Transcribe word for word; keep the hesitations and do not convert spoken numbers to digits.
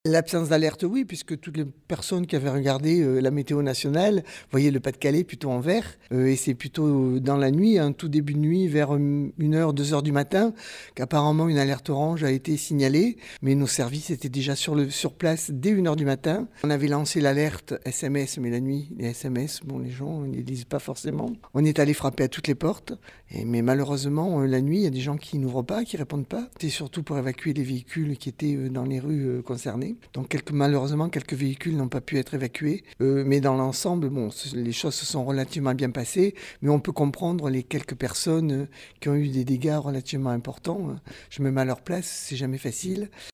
L'absence d'alerte, oui, puisque toutes les personnes qui avaient regardé, heu, la météo nationale voyaient le Pas-de-Calais plutôt en vert, heu et c'est plutôt dans la nuit, hein, tout début de nuit vers, hem, une heure-deux heures du matin qu'apparemment une alerte orange a été signalée. Mais nos services étaient déjà sur le sur place dès une heure du matin. On avait lancé l'alerte S M S, mais la nuit, les S M S, bon, les gens ne les lisent pas forcément. On est allé frapper à toutes les portes et mais malheureusement, heu, la nuit, il y a des gens qui n'ouvrent pas, qui répondent pas. C'était surtout pour évacuer les véhicules qui étaient, heu, dans les rues, heu, concernées. Donc quelques malheureusement, quelques véhicules n'ont pas pu être évacués. Heu, mais dans l'ensemble, bon, ce les choses se sont relativement bien passées, mais on peut comprendre les quelques personnes, heu, qui ont eu des dégâts relativement importants. Je me mets à leur place, c'est jamais facile.